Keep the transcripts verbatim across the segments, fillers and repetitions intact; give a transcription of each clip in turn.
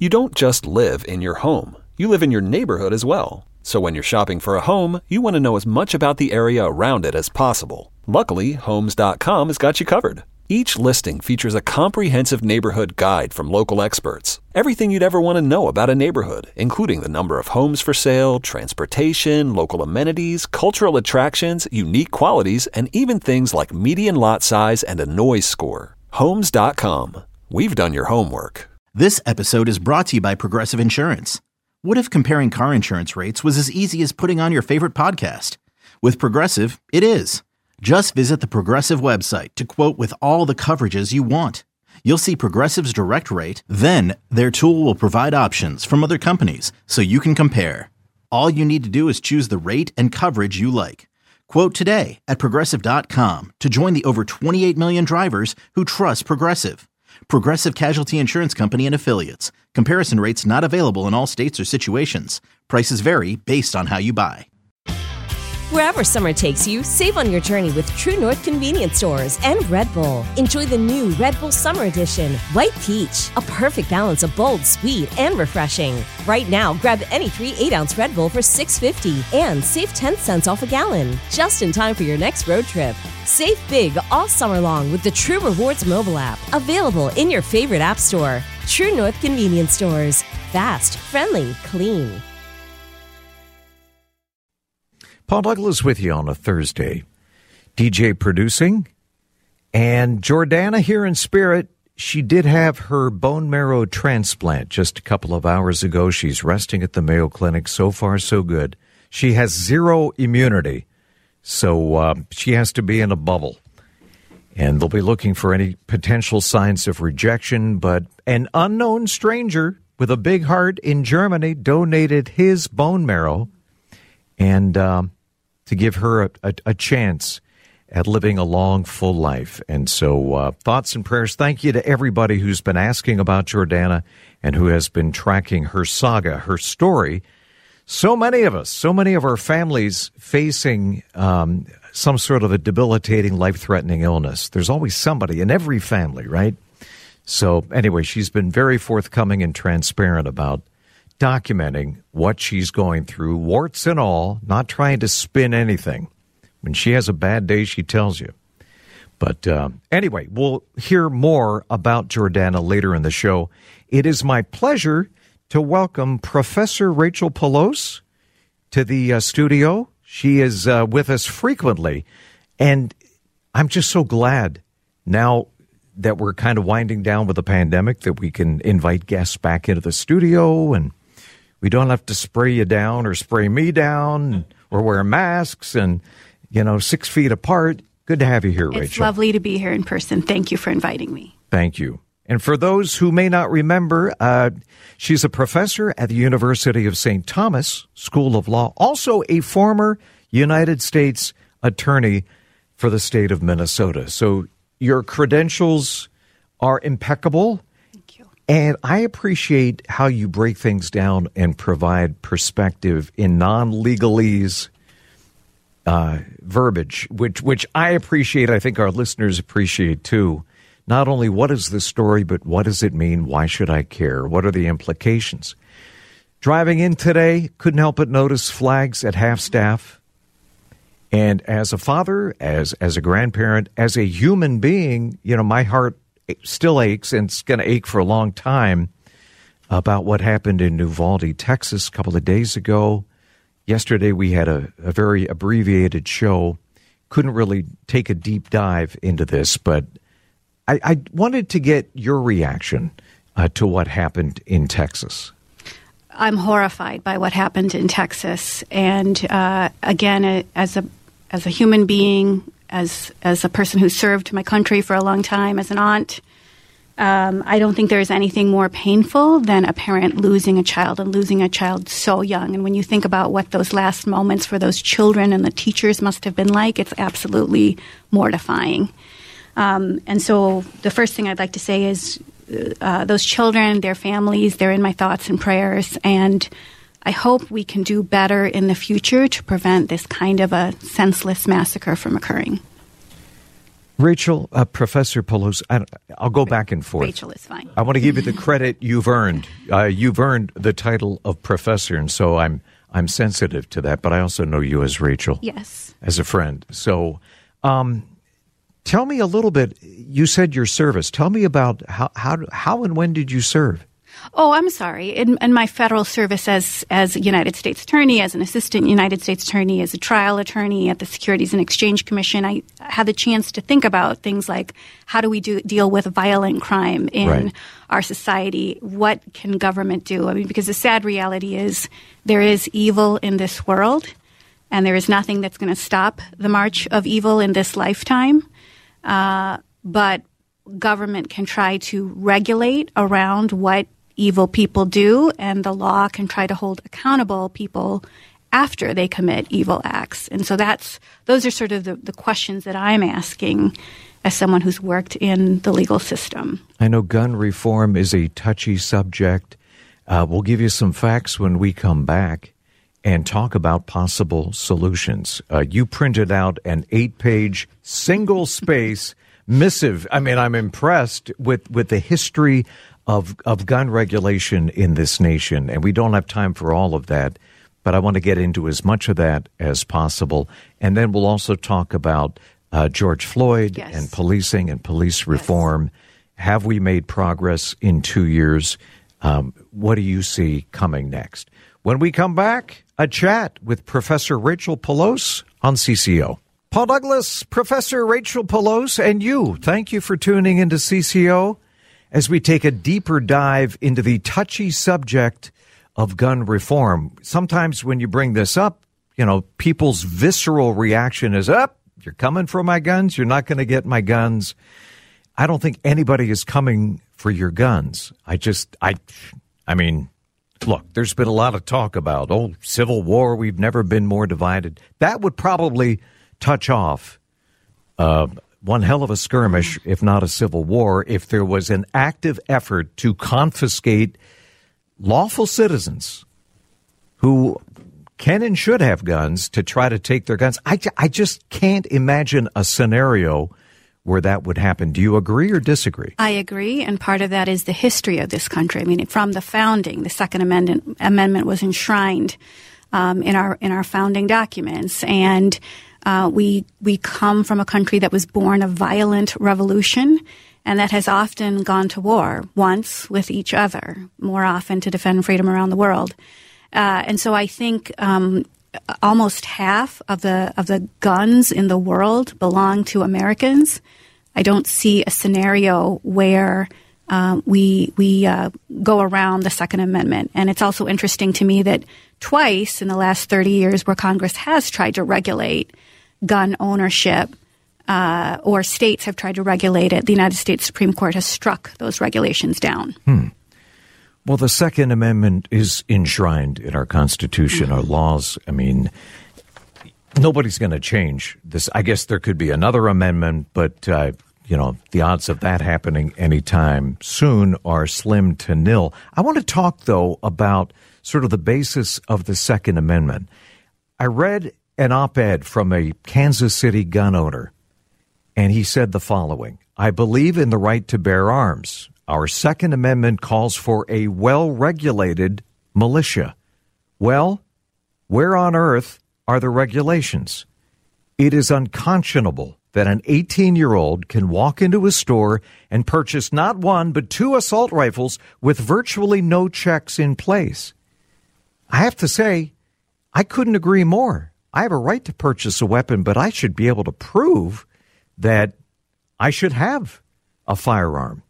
You don't just live in your home. You live in your neighborhood as well. So when you're shopping for a home, you want to know as much about the area around it as possible. Luckily, Homes dot com has got you covered. Each listing features a comprehensive neighborhood guide from local experts. Everything you'd ever want to know about a neighborhood, including the number of homes for sale, transportation, local amenities, cultural attractions, unique qualities, and even things like median lot size and a noise score. Homes dot com. We've done your homework. This episode is brought to you by Progressive Insurance. What if comparing car insurance rates was as easy as putting on your favorite podcast? With Progressive, it is. Just visit the Progressive website to quote with all the coverages you want. You'll see Progressive's direct rate, then their tool will provide options from other companies so you can compare. All you need to do is choose the rate and coverage you like. Quote today at Progressive dot com to join the over twenty-eight million drivers who trust Progressive. Progressive Casualty Insurance Company and Affiliates. Comparison rates not available in all states or situations. Prices vary based on how you buy. Wherever summer takes you, save on your journey with True North Convenience Stores and Red Bull. Enjoy the new Red Bull Summer Edition, White Peach, a perfect balance of bold, sweet, and refreshing. Right now, grab any three eight-ounce Red Bull for six fifty and save ten cents off a gallon, just in time for your next road trip. Save big all summer long with the True Rewards mobile app, available in your favorite app store. True North Convenience Stores. Fast, friendly, clean. Paul Douglas with you on a Thursday. D J producing. And Jordana here in spirit. She did have her bone marrow transplant just a couple of hours ago. She's resting at the Mayo Clinic. So far, so good. She has zero immunity. So uh, she has to be in a bubble. And they'll be looking for any potential signs of rejection. But an unknown stranger with a big heart in Germany donated his bone marrow. And um, to give her a, a, a chance at living a long, full life. And so uh, thoughts and prayers. Thank you to everybody who's been asking about Jordana and who has been tracking her saga, her story. So many of us, so many of our families facing um, some sort of a debilitating, life-threatening illness. There's always somebody in every family, right? So anyway, she's been very forthcoming and transparent about documenting what she's going through, warts and all, not trying to spin anything. When she has a bad day, she tells you. But uh, anyway, we'll hear more about Jordana later in the show. It is my pleasure to welcome Professor Rachel Pelouse to the uh, studio. She is uh, with us frequently, and I'm just so glad now that we're kind of winding down with the pandemic that we can invite guests back into the studio, and we don't have to spray you down or spray me down or wear masks and, you know, six feet apart. Good to have you here, it's Rachel. It's lovely to be here in person. Thank you for inviting me. Thank you. And for those who may not remember, uh, she's a professor at the University of Saint Thomas School of Law, also a former United States attorney for the state of Minnesota. So your credentials are impeccable. Thank you. And I appreciate how you break things down and provide perspective in non-legalese uh, verbiage, which which I appreciate. I think our listeners appreciate too. Not only what is the story, but what does it mean? Why should I care? What are the implications? Driving in today, couldn't help but notice flags at half-staff. And as a father, as as a grandparent, as a human being, you know, my heart still aches, and it's going to ache for a long time, about what happened in Uvalde, Texas, a couple of days ago. Yesterday we had a, a very abbreviated show. Couldn't really take a deep dive into this, but I, I wanted to get your reaction uh, to what happened in Texas. I'm horrified by what happened in Texas, and uh, again, as a as a human being, as as a person who served my country for a long time, as an aunt, um, I don't think there is anything more painful than a parent losing a child and losing a child so young. And when you think about what those last moments for those children and the teachers must have been like, it's absolutely mortifying. Um, and so the first thing I'd like to say is uh, those children, their families, they're in my thoughts and prayers, and I hope we can do better in the future to prevent this kind of a senseless massacre from occurring. Rachel, uh, Professor Pelosi, I, I'll go back and forth. Rachel is fine. I want to give you the credit you've earned. Uh, you've earned the title of professor, and so I'm I'm sensitive to that. But I also know you as Rachel, yes, as a friend. So, um, tell me a little bit. You said your service. Tell me about how how how and when did you serve? Oh, I'm sorry. In, in my federal service as as a United States Attorney, as an assistant United States Attorney, as a trial attorney at the Securities and Exchange Commission, I had the chance to think about things like how do we do, deal with violent crime in right. our society? What can government do? I mean, because the sad reality is there is evil in this world, and there is nothing that's going to stop the march of evil in this lifetime. Uh, but government can try to regulate around what evil people do, and the law can try to hold accountable people after they commit evil acts. And so that's those are sort of the, the questions that I'm asking as someone who's worked in the legal system. I know gun reform is a touchy subject. Uh, we'll give you some facts when we come back and talk about possible solutions. Uh, you printed out an eight-page, single-space missive. I mean, I'm impressed with, with the history of of gun regulation in this nation, and we don't have time for all of that, but I want to get into as much of that as possible. And then we'll also talk about uh, George Floyd yes. and policing and police reform. Yes. Have we made progress in two years? Um, what do you see coming next? When we come back, a chat with Professor Rachel Pelosi on C C O. Paul Douglas, Professor Rachel Pelosi, and you, thank you for tuning into C C O as we take a deeper dive into the touchy subject of gun reform. Sometimes when you bring this up, you know, people's visceral reaction is, up, oh, you're coming for my guns, you're not going to get my guns. I don't think anybody is coming for your guns. I just, I, I mean, look, there's been a lot of talk about, oh, Civil War, we've never been more divided. That would probably touch off uh one hell of a skirmish, if not a civil war, if there was an active effort to confiscate lawful citizens who can and should have guns to try to take their guns. I, I just can't imagine a scenario where that would happen. Do you agree or disagree? I agree, and part of that is the history of this country. I mean, from the founding, the Second Amendment, Amendment was enshrined um, in our in our founding documents, and Uh, we we come from a country that was born a violent revolution, and that has often gone to war, once with each other, more often to defend freedom around the world. Uh, and so I think um, almost half of the of the guns in the world belong to Americans. I don't see a scenario where uh, we we uh, go around the Second Amendment. And it's also interesting to me that twice in the last thirty years where Congress has tried to regulate gun ownership, uh, or states have tried to regulate it, the United States Supreme Court has struck those regulations down. Hmm. Well, the Second Amendment is enshrined in our Constitution, mm-hmm. our laws. I mean, nobody's going to change this. I guess there could be another amendment, but, uh, you know, the odds of that happening anytime soon are slim to nil. I want to talk, though, about sort of the basis of the Second Amendment. I read an op-ed from a Kansas City gun owner, and he said the following: I believe in the right to bear arms. Our Second Amendment calls for a well-regulated militia. Well, where on earth are the regulations? It is unconscionable that an eighteen-year-old can walk into a store and purchase not one but two assault rifles with virtually no checks in place. I have to say, I couldn't agree more. I have a right to purchase a weapon, but I should be able to prove that I should have a firearm.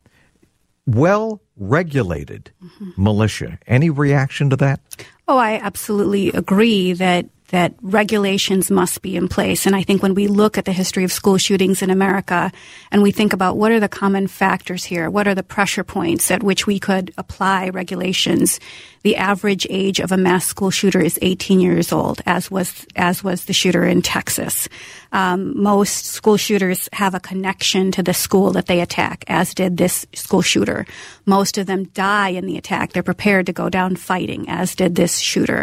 Well-regulated mm-hmm. militia. Any reaction to that? Oh, I absolutely agree that that regulations must be in place. And I think when we look at the history of school shootings in America and we think about what are the common factors here, what are the pressure points at which we could apply regulations, the average age of a mass school shooter is eighteen years old, as was as was the shooter in Texas. Um, most school shooters have a connection to the school that they attack, as did this school shooter. Most of them die in the attack. They're prepared to go down fighting, as did this shooter.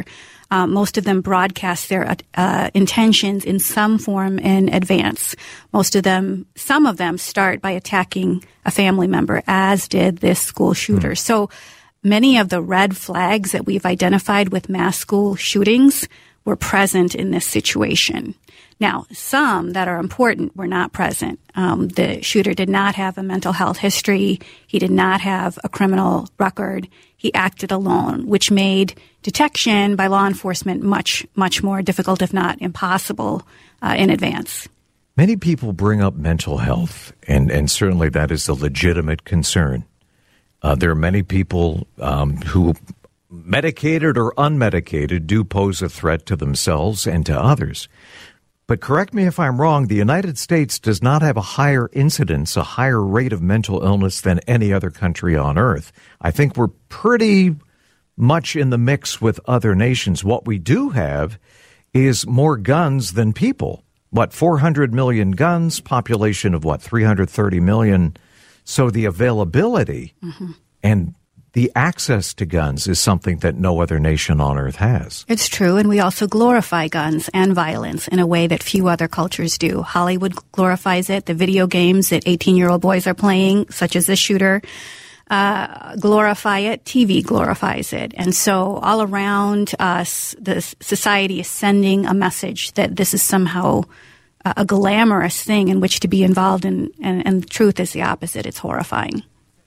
Uh, most of them broadcast their uh, intentions in some form in advance. Most of them, some of them start by attacking a family member, as did this school shooter. Mm. So many of the red flags that we've identified with mass school shootings were present in this situation. Now, some that are important were not present. Um, the shooter did not have a mental health history. He did not have a criminal record. He acted alone, which made detection by law enforcement much, much more difficult, if not impossible, uh, in advance. Many people bring up mental health, and, and certainly that is a legitimate concern. Uh, there are many people um, who, medicated or unmedicated, do pose a threat to themselves and to others. But correct me if I'm wrong, the United States does not have a higher incidence, a higher rate of mental illness than any other country on earth. I think we're pretty much in the mix with other nations. What we do have is more guns than people. What, four hundred million guns, population of what, three hundred thirty million. So the availability mm-hmm. and the access to guns is something that no other nation on earth has. It's true, and we also glorify guns and violence in a way that few other cultures do. Hollywood glorifies it. The video games that eighteen-year-old boys are playing, such as this shooter, uh, glorify it. T V glorifies it. And so all around us, the society is sending a message that this is somehow a glamorous thing in which to be involved in, and, and the truth is the opposite. It's horrifying.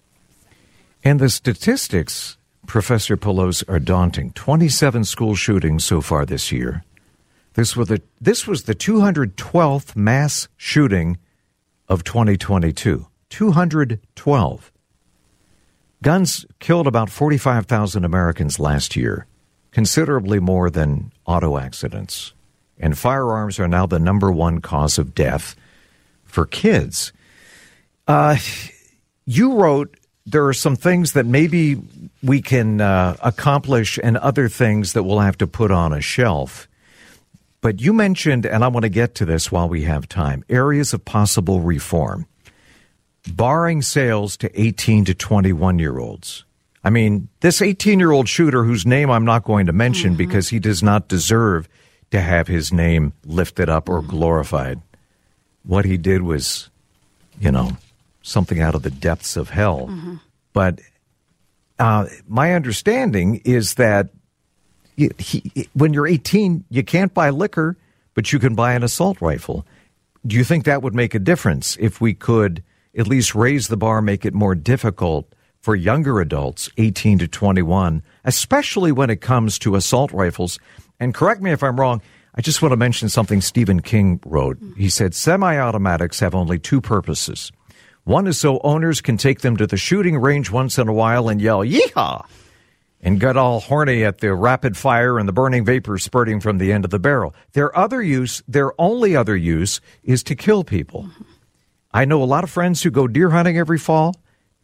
And the statistics, Professor Pelosi, are daunting. twenty-seven school shootings so far this year. This was the, this was the two hundred twelfth mass shooting of twenty twenty-two. two hundred twelve. Guns killed about forty-five thousand Americans last year, considerably more than auto accidents. And firearms are now the number one cause of death for kids. Uh, you wrote, there are some things that maybe we can uh, accomplish and other things that we'll have to put on a shelf. But you mentioned, and I want to get to this while we have time, areas of possible reform. Barring sales to eighteen to twenty-one-year-olds. I mean, this eighteen-year-old shooter whose name I'm not going to mention mm-hmm. because he does not deserve to have his name lifted up or glorified. What he did was, you know, something out of the depths of hell. Mm-hmm. But uh, my understanding is that he, he, when you're eighteen, you can't buy liquor, but you can buy an assault rifle. Do you think that would make a difference if we could at least raise the bar, make it more difficult for younger adults, eighteen to twenty-one, especially when it comes to assault rifles? And correct me if I'm wrong, I just want to mention something Stephen King wrote. He said, semi-automatics have only two purposes. One is so owners can take them to the shooting range once in a while and yell, yeehaw, and get all horny at the rapid fire and the burning vapor spurting from the end of the barrel. Their other use, their only other use, is to kill people. I know a lot of friends who go deer hunting every fall.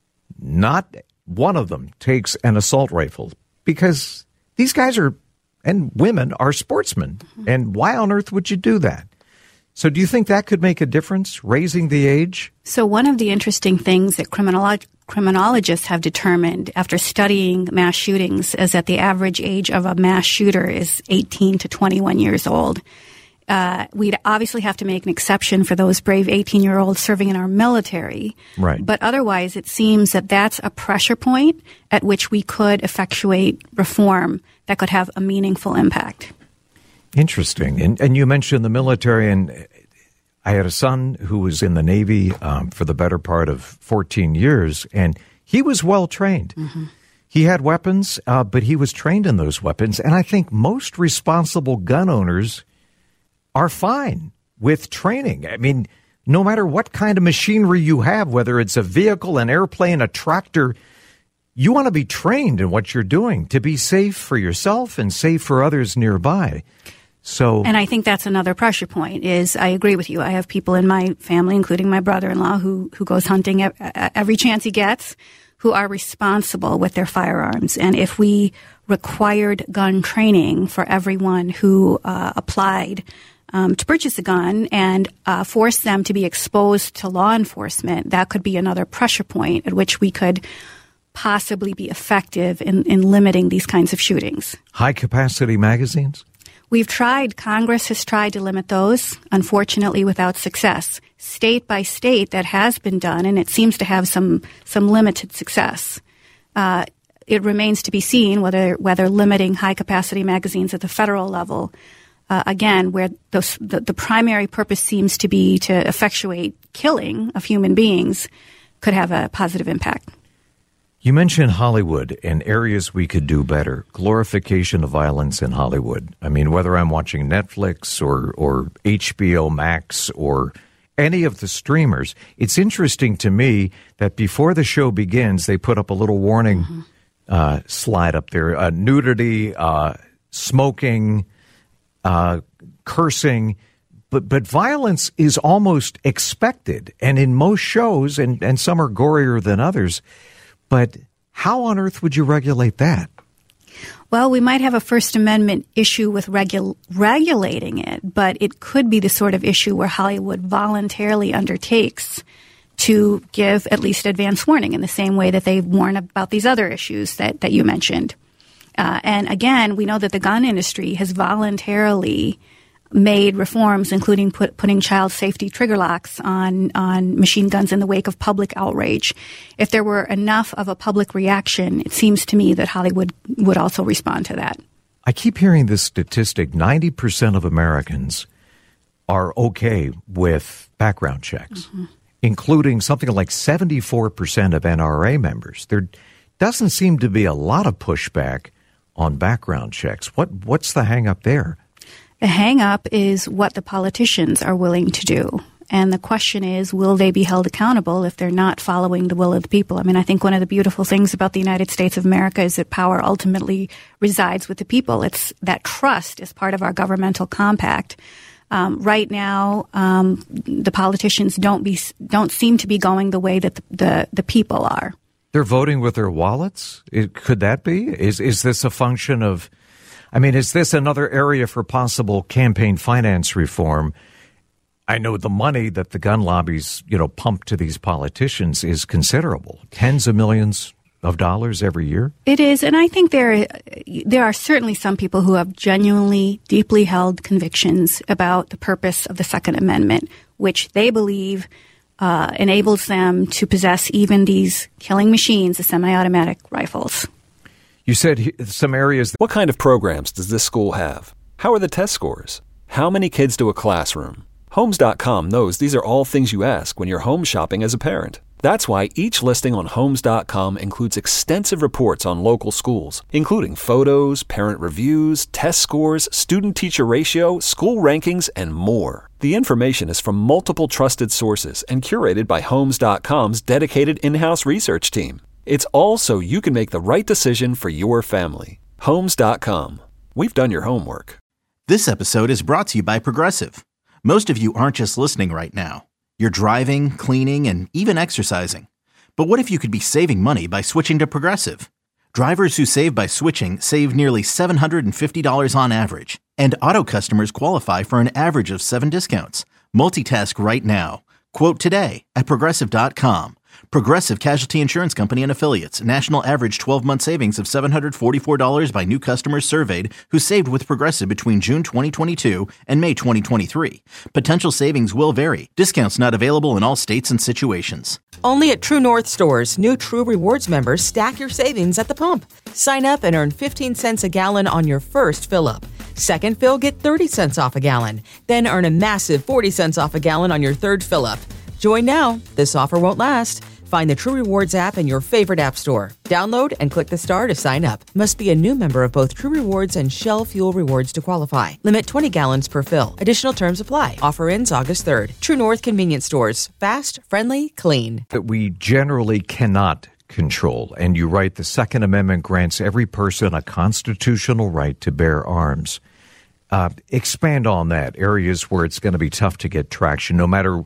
Not one of them takes an assault rifle because these guys are, and women are sportsmen. And why on earth would you do that? So do you think that could make a difference, raising the age? So one of the interesting things that criminolog- criminologists have determined after studying mass shootings is that the average age of a mass shooter is eighteen to twenty-one years old. Uh, we'd obviously have to make an exception for those brave eighteen-year-olds serving in our military. Right. But otherwise, it seems that that's a pressure point at which we could effectuate reform that could have a meaningful impact. Interesting. And, and you mentioned the military, and I had a son who was in the Navy um, for the better part of fourteen years, and he was well trained. Mm-hmm. He had weapons, uh, but he was trained in those weapons. And I think most responsible gun owners are fine with training. I mean, no matter what kind of machinery you have, whether it's a vehicle, an airplane, a tractor, you want to be trained in what you're doing to be safe for yourself and safe for others nearby. So, and I think that's another pressure point is I agree with you. I have people in my family, including my brother-in-law, who, who goes hunting every chance he gets, who are responsible with their firearms. And if we required gun training for everyone who uh, applied Um, to purchase a gun and uh, force them to be exposed to law enforcement, that could be another pressure point at which we could possibly be effective in, in limiting these kinds of shootings. High-capacity magazines? We've tried, Congress has tried to limit those, unfortunately without success. State by state, that has been done, and it seems to have some, some limited success. Uh, it remains to be seen whether, whether limiting high-capacity magazines at the federal level, uh, again, where those, the, the primary purpose seems to be to effectuate killing of human beings, could have a positive impact. You mentioned Hollywood and areas we could do better. Glorification of violence in Hollywood. I mean, whether I'm watching Netflix or, or H B O Max or any of the streamers, it's interesting to me that before the show begins, they put up a little warning mm-hmm. uh, slide up there. Uh, nudity, uh, smoking, uh, cursing. But but violence is almost expected. And in most shows, and, and some are gorier than others, but how on earth would you regulate that? Well, we might have a First Amendment issue with regu- regulating it, but it could be the sort of issue where Hollywood voluntarily undertakes to give at least advance warning in the same way that they warn about these other issues that, that you mentioned. Uh, and again, we know that the gun industry has voluntarily made reforms, including put, putting child safety trigger locks on, on machine guns in the wake of public outrage. If there were enough of a public reaction, it seems to me that Hollywood would also respond to that. I keep hearing this statistic, ninety percent of Americans are okay with background checks, mm-hmm. including something like seventy-four percent of N R A members. There doesn't seem to be a lot of pushback on background checks. What What's the hang up there? The hang-up is what the politicians are willing to do. And the question is, will they be held accountable if they're not following the will of the people? I mean, I think one of the beautiful things about the United States of America is that power ultimately resides with the people. It's that trust is part of our governmental compact. Um, right now, um, the politicians don't be don't seem to be going the way that the, the, the people are. They're voting with their wallets? It, could that be? Is is this a function of... I mean, is this another area for possible campaign finance reform? I know the money that the gun lobbies, you know, pump to these politicians is considerable. Tens of millions of dollars every year. It is. And I think there, there are certainly some people who have genuinely, deeply held convictions about the purpose of the Second Amendment, which they believe uh, enables them to possess even these killing machines, the semi-automatic rifles. You said some areas. What kind of programs does this school have? How are the test scores? How many kids to a classroom? Homes dot com knows these are all things you ask when you're home shopping as a parent. That's why each listing on Homes dot com includes extensive reports on local schools, including photos, parent reviews, test scores, student-teacher ratio, school rankings, and more. The information is from multiple trusted sources and curated by Homes dot com's dedicated in-house research team. It's all so you can make the right decision for your family. Homes dot com. We've done your homework. This episode is brought to you by Progressive. Most of you aren't just listening right now. You're driving, cleaning, and even exercising. But what if you could be saving money by switching to Progressive? Drivers who save by switching save nearly seven hundred fifty dollars on average. And auto customers qualify for an average of seven discounts. Multitask right now. Quote today at Progressive dot com. Progressive Casualty Insurance Company and Affiliates. National average twelve-month savings of seven hundred forty-four dollars by new customers surveyed who saved with Progressive between June twenty twenty-two and May twenty twenty-three. Potential savings will vary. Discounts not available in all states and situations. Only at True North stores, new True Rewards members stack your savings at the pump. Sign up and earn fifteen cents a gallon on your first fill-up. Second fill, get thirty cents off a gallon. Then earn a massive forty cents off a gallon on your third fill-up. Join now. This offer won't last. Find the True Rewards app in your favorite app store. Download and click the star to sign up. Must be a new member of both True Rewards and Shell Fuel Rewards to qualify. Limit twenty gallons per fill. Additional terms apply. Offer ends August third. True North Convenience Stores. Fast, friendly, clean. That we generally cannot control. And you write, the Second Amendment grants every person a constitutional right to bear arms. Uh, expand on that. Areas where it's going to be tough to get traction, no matter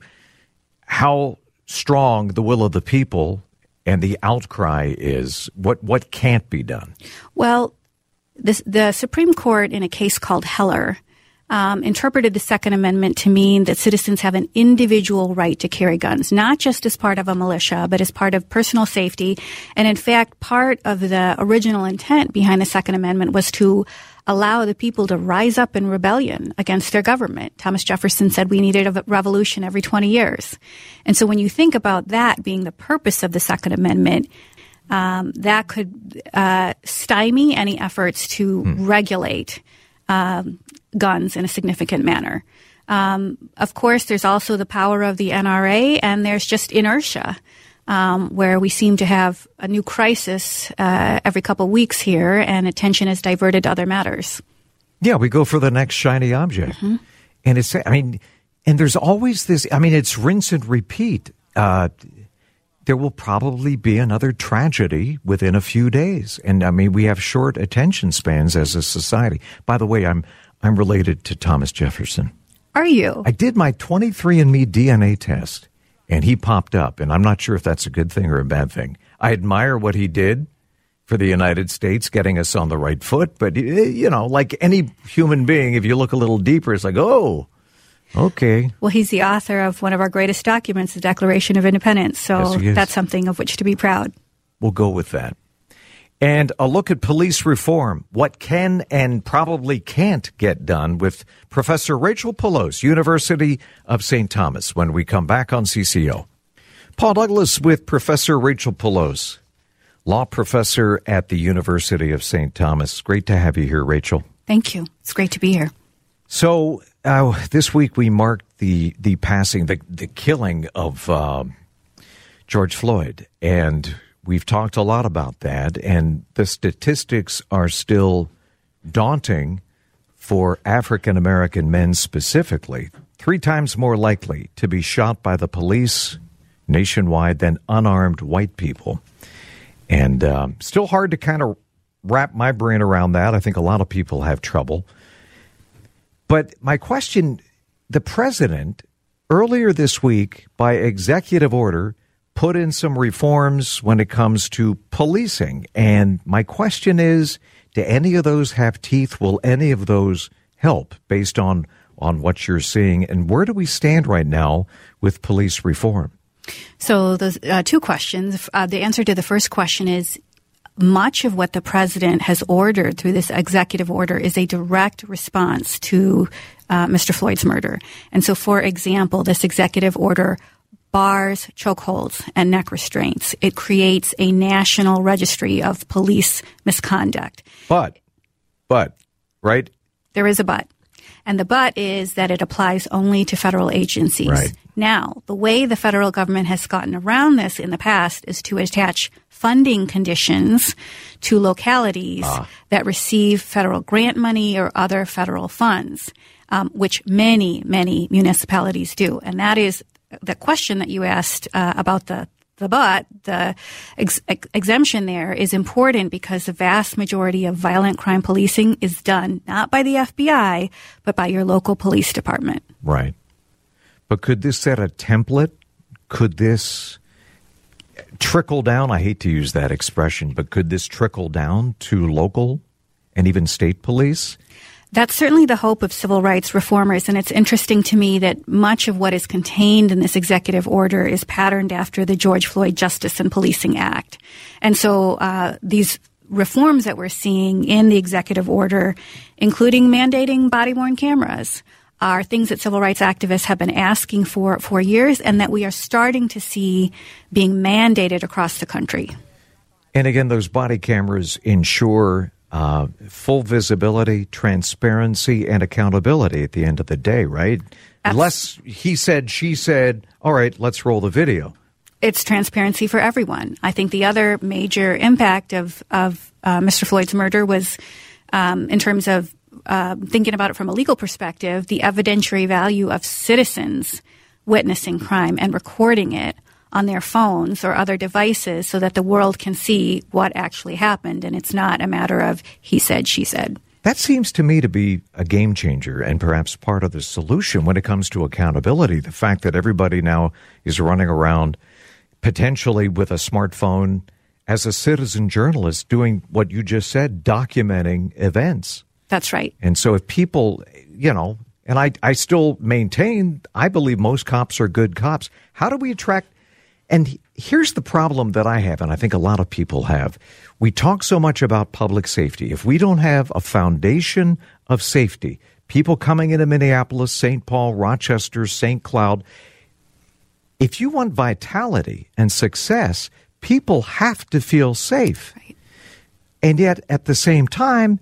how strong the will of the people and the outcry is. What what can't be done? Well, this, the Supreme Court in a case called Heller um, interpreted the Second Amendment to mean that citizens have an individual right to carry guns, not just as part of a militia, but as part of personal safety. And in fact, part of the original intent behind the Second Amendment was to allow the people to rise up in rebellion against their government. Thomas Jefferson said we needed a revolution every twenty years. And so when you think about that being the purpose of the Second Amendment, um, that could uh, stymie any efforts to hmm. regulate um, guns in a significant manner. Um, of course, there's also the power of the N R A, and there's just inertia. Um, where we seem to have a new crisis uh, every couple of weeks here, and attention is diverted to other matters. Yeah, we go for the next shiny object. Mm-hmm. And it's, I mean, and there's always this, I mean, it's rinse and repeat. Uh, there will probably be another tragedy within a few days. And I mean, we have short attention spans as a society. By the way, I'm I'm related to Thomas Jefferson. Are you? I did my twenty-three and me D N A test. And he popped up, and I'm not sure if that's a good thing or a bad thing. I admire what he did for the United States, getting us on the right foot. But, you know, like any human being, if you look a little deeper, it's like, oh, okay. Well, he's the author of one of our greatest documents, the Declaration of Independence. So yes, that's something of which to be proud. We'll go with that. And a look at police reform, what can and probably can't get done, with Professor Rachel Pelouse, University of Saint Thomas, when we come back on C C O. Paul Douglas with Professor Rachel Pelouse, law professor at the University of Saint Thomas. Great to have you here, Rachel. Thank you. It's great to be here. So uh, this week we marked the, the passing, the, the killing of uh, George Floyd, and we've talked a lot about that, and the statistics are still daunting for African-American men specifically. Three times more likely to be shot by the police nationwide than unarmed white people. And um, still hard to kind of wrap my brain around that. I think a lot of people have trouble. But my question, the president, earlier this week, by executive order, put in some reforms when it comes to policing. And my question is, do any of those have teeth? Will any of those help based on, on what you're seeing? And where do we stand right now with police reform? So those uh, two questions. Uh, the answer to the first question is much of what the president has ordered through this executive order is a direct response to uh, Mister Floyd's murder. And so, for example, this executive order bars chokeholds and neck restraints. It creates a national registry of police misconduct. But, but, right? There is a but. And the but is that it applies only to federal agencies. Right. Now, the way the federal government has gotten around this in the past is to attach funding conditions to localities ah. that receive federal grant money or other federal funds, um, which many, many municipalities do. And that is the question that you asked uh, about the the but, the ex- ex- exemption there is important because the vast majority of violent crime policing is done not by the F B I, but by your local police department. Right. But could this set a template? Could this trickle down? I hate to use that expression, but could this trickle down to local and even state police? That's certainly the hope of civil rights reformers, and it's interesting to me that much of what is contained in this executive order is patterned after the George Floyd Justice and Policing Act. And so uh, these reforms that we're seeing in the executive order, including mandating body-worn cameras, are things that civil rights activists have been asking for for years and that we are starting to see being mandated across the country. And again, those body cameras ensure Uh, full visibility, transparency, and accountability at the end of the day, right? Absolutely. Unless he said, she said, all right, let's roll the video. It's transparency for everyone. I think the other major impact of, of uh, Mister Floyd's murder was, um, in terms of uh, thinking about it from a legal perspective, the evidentiary value of citizens witnessing crime and recording it on their phones or other devices so that the world can see what actually happened. And it's not a matter of he said, she said. That seems to me to be a game changer and perhaps part of the solution when it comes to accountability. The fact that everybody now is running around potentially with a smartphone as a citizen journalist doing what you just said, documenting events. That's right. And so if people, you know, and I, I still maintain, I believe most cops are good cops. How do we attract? And here's the problem that I have, and I think a lot of people have. We talk so much about public safety. If we don't have a foundation of safety, people coming into Minneapolis, Saint Paul, Rochester, Saint Cloud, if you want vitality and success, people have to feel safe. Right. And yet, at the same time,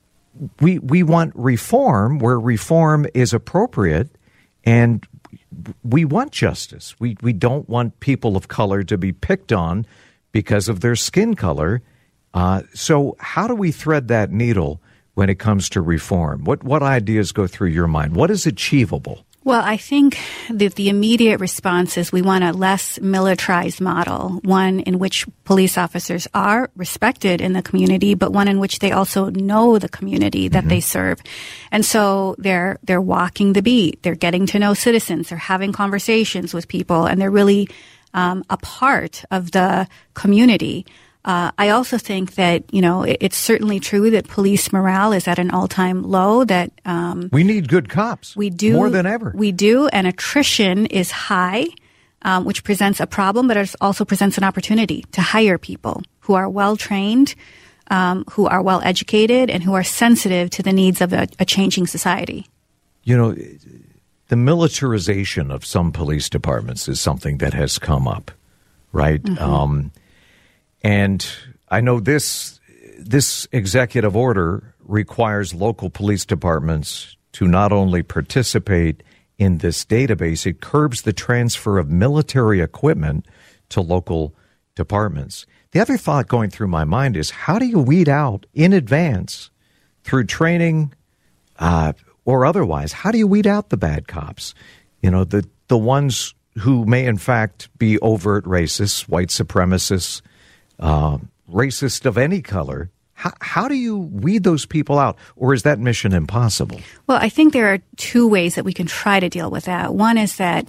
we we want reform where reform is appropriate, and we want justice. We we don't want people of color to be picked on because of their skin color. Uh, so how do we thread that needle when it comes to reform? What what ideas go through your mind? What is achievable? Well, I think that the immediate response is we want a less militarized model, one in which police officers are respected in the community, but one in which they also know the community that mm-hmm. they serve. And so they're they're walking the beat, they're getting to know citizens, they're having conversations with people, and they're really um, a part of the community. Uh, I also think that, you know, it, it's certainly true that police morale is at an all-time low, that um, we need good cops. We do. More than ever. We do, and attrition is high, um, which presents a problem, but it also presents an opportunity to hire people who are well-trained, um, who are well-educated, and who are sensitive to the needs of a, a changing society. You know, the militarization of some police departments is something that has come up, right? Mm-hmm. Um And I know this this executive order requires local police departments to not only participate in this database, it curbs the transfer of military equipment to local departments. The other thought going through my mind is, how do you weed out in advance, through training uh, or otherwise, how do you weed out the bad cops? You know, the, the ones who may in fact be overt racists, white supremacists, Uh, racist of any color. How, how do you weed those people out? Or is that mission impossible? Well, I think there are two ways that we can try to deal with that. One is that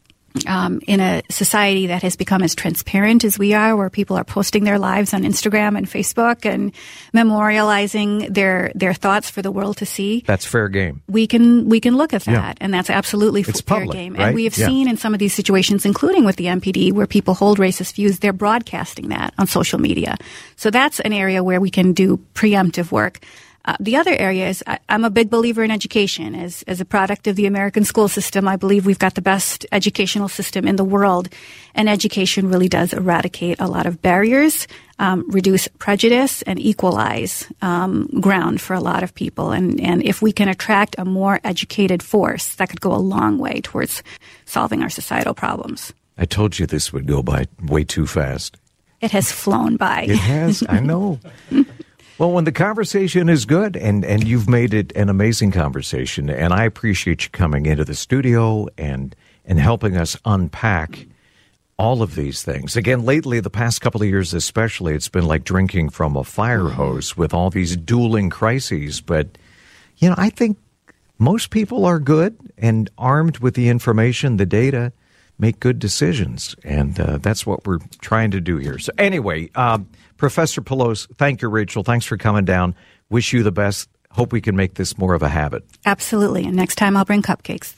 um, in a society that has become as transparent as we are, where people are posting their lives on Instagram and Facebook and memorializing their, their thoughts for the world to see. That's fair game. We can we can look at that, yeah. and that's absolutely it's fair public, game. Right? And we have yeah. seen in some of these situations, including with the M P D, where people hold racist views, they're broadcasting that on social media. So that's an area where we can do preemptive work. Uh, the other area is I, I'm a big believer in education. As as a product of the American school system, I believe we've got the best educational system in the world, and education really does eradicate a lot of barriers, um, reduce prejudice, and equalize um, ground for a lot of people. And and if we can attract a more educated force, that could go a long way towards solving our societal problems. I told you this would go by way too fast. It has flown by. It has. I know. Well, when the conversation is good, and, and you've made it an amazing conversation, and I appreciate you coming into the studio and and helping us unpack all of these things. Again, lately, the past couple of years especially, it's been like drinking from a fire hose with all these dueling crises. But, you know, I think most people are good and armed with the information, the data, make good decisions. And uh, that's what we're trying to do here. So anyway, uh, Professor Pelosi, thank you, Rachel. Thanks for coming down. Wish you the best. Hope we can make this more of a habit. Absolutely. And next time I'll bring cupcakes.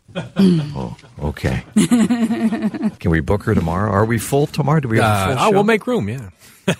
Oh, okay. Can we book her tomorrow? Are we full tomorrow? Do we have a full uh, show? Oh, we'll make room, yeah.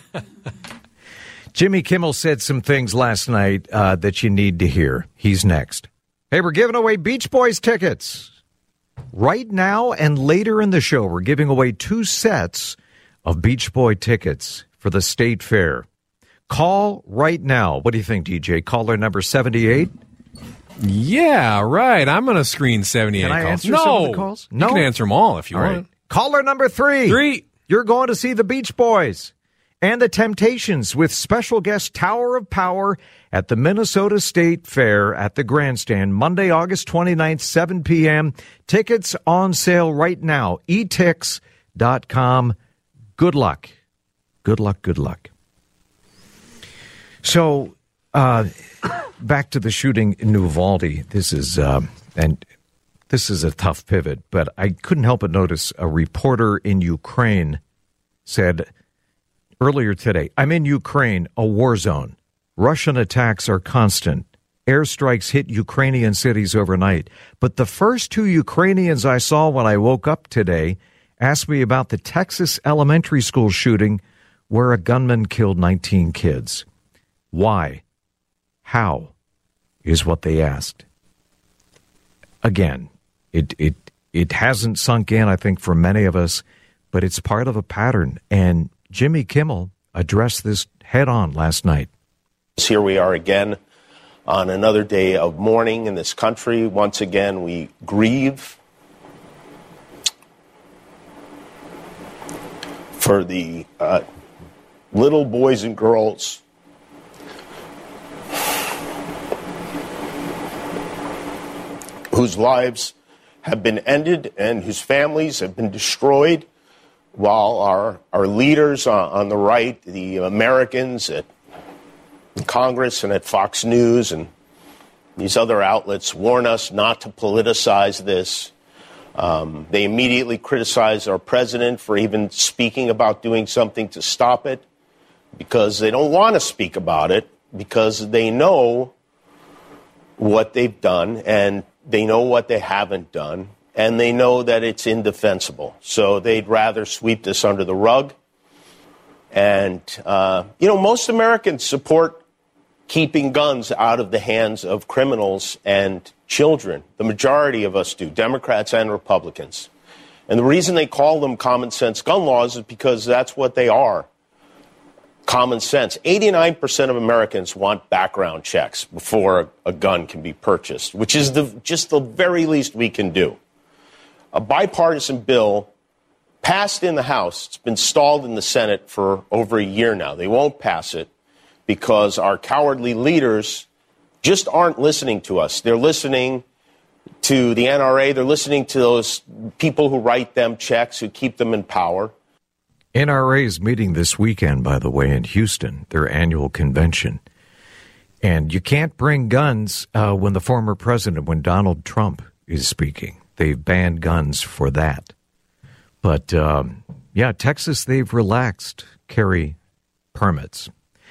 Jimmy Kimmel said some things last night uh, that you need to hear. He's next. Hey, we're giving away Beach Boys tickets. Right now and later in the show, we're giving away two sets of Beach Boy tickets for the State Fair. Call right now. What do you think, D J? Caller number seventy-eight? Yeah, right. I'm going to screen seventy-eight Can I calls. answer no. some of the calls? No. You can answer them all if you all want. Right. Caller number three. Three. You're going to see the Beach Boys and the Temptations with special guest Tower of Power at the Minnesota State Fair at the Grandstand, Monday, August twenty-ninth, seven p.m. Tickets on sale right now, e tix dot com. Good luck. Good luck, good luck. So, uh, back to the shooting in Uvalde. This is, uh, and this is a tough pivot, but I couldn't help but notice a reporter in Ukraine said earlier today, I'm in Ukraine, a war zone. Russian attacks are constant. airstrikes hit Ukrainian cities overnight. But the first two Ukrainians I saw when I woke up today asked me about the Texas elementary school shooting where a gunman killed nineteen kids. Why? How? Is what they asked. Again, it it it hasn't sunk in, I think, for many of us, but it's part of a pattern. And Jimmy Kimmel addressed this head on last night. Here we are again on another day of mourning in this country. Once again, we grieve for the uh, little boys and girls whose lives have been ended and whose families have been destroyed, while our, our leaders on, on the right, the Americans at Congress and at Fox News and these other outlets, warn us not to politicize this. Um, they immediately criticize our president for even speaking about doing something to stop it, because they don't want to speak about it, because they know what they've done and they know what they haven't done, and they know that it's indefensible. So they'd rather sweep this under the rug. And, uh, you know, most Americans support keeping guns out of the hands of criminals and children. The majority of us do, Democrats and Republicans. And the reason they call them common sense gun laws is because that's what they are. Common sense. eighty-nine percent of Americans want background checks before a gun can be purchased, which is the, just the very least we can do. A bipartisan bill passed in the House. It's been stalled in the Senate for over a year now. They won't pass it because our cowardly leaders just aren't listening to us. They're listening to the N R A. They're listening to those people who write them checks, who keep them in power. N R A is meeting this weekend, by the way, in Houston, their annual convention. And you can't bring guns uh, when the former president, when Donald Trump is speaking. They've banned guns for that. But, um, yeah, Texas, they've relaxed carry permits.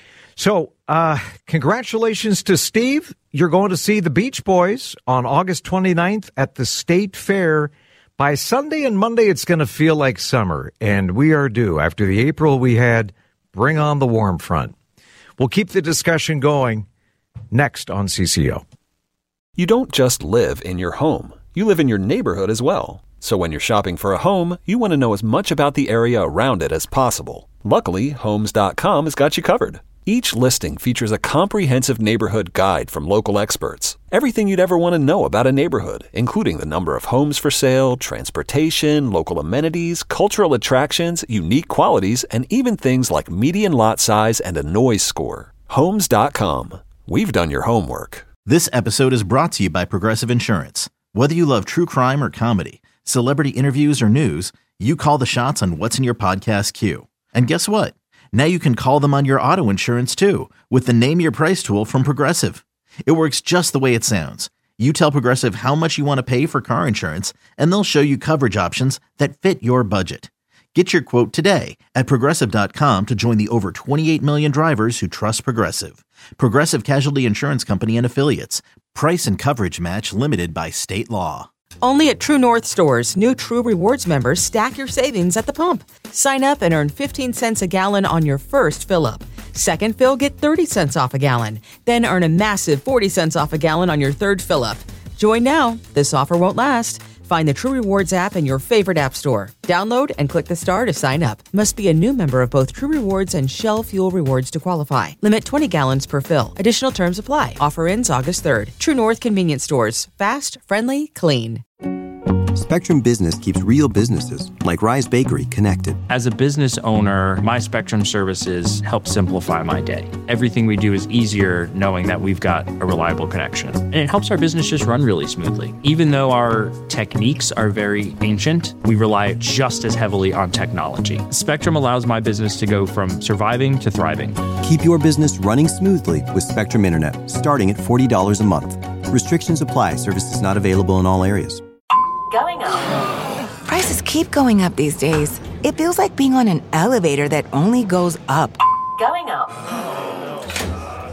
So, uh, congratulations to Steve. You're going to see the Beach Boys on August twenty-ninth at the State Fair. By Sunday and Monday, it's going to feel like summer, and we are due. After the April we had, bring on the warm front. We'll keep the discussion going next on C C O. You don't just live in your home. You live in your neighborhood as well. So when you're shopping for a home, you want to know as much about the area around it as possible. Luckily, Homes dot com has got you covered. Each listing features a comprehensive neighborhood guide from local experts. Everything you'd ever want to know about a neighborhood, including the number of homes for sale, transportation, local amenities, cultural attractions, unique qualities, and even things like median lot size and a noise score. Homes dot com. We've done your homework. This episode is brought to you by Progressive Insurance. Whether you love true crime or comedy, celebrity interviews or news, you call the shots on what's in your podcast queue. And guess what? Now you can call them on your auto insurance too with the Name Your Price tool from Progressive. It works just the way it sounds. You tell Progressive how much you want to pay for car insurance, and they'll show you coverage options that fit your budget. Get your quote today at Progressive dot com to join the over twenty-eight million drivers who trust Progressive. Progressive Casualty Insurance Company and Affiliates. Price and coverage match limited by state law. Only at True North stores, new True Rewards members stack your savings at the pump. Sign up and earn fifteen cents a gallon on your first fill-up. Second fill, get thirty cents off a gallon. Then earn a massive forty cents off a gallon on your third fill-up. Join now. This offer won't last. Find the True Rewards app in your favorite app store. Download and click the star to sign up. Must be a new member of both True Rewards and Shell Fuel Rewards to qualify. Limit twenty gallons per fill. Additional terms apply. Offer ends August third. True North Convenience Stores. Fast, friendly, clean. Spectrum Business keeps real businesses, like Rise Bakery, connected. As a business owner, my Spectrum services help simplify my day. Everything we do is easier knowing that we've got a reliable connection. And it helps our business just run really smoothly. Even though our techniques are very ancient, we rely just as heavily on technology. Spectrum allows my business to go from surviving to thriving. Keep your business running smoothly with Spectrum Internet, starting at forty dollars a month. Restrictions apply. Services not available in all areas. Going up. Prices keep going up these days. It feels like being on an elevator that only goes up. Going up.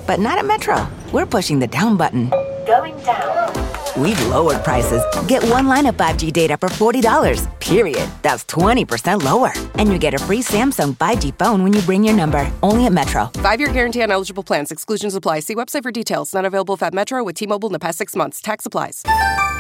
But not at Metro. We're pushing the down button. Going down. We've lowered prices. Get one line of five G data for forty dollars, period. That's twenty percent lower. And you get a free Samsung five G phone when you bring your number. Only at Metro. Five-year guarantee on eligible plans. Exclusions apply. See website for details. Not available if at Metro with T-Mobile in the past six months. Tax applies.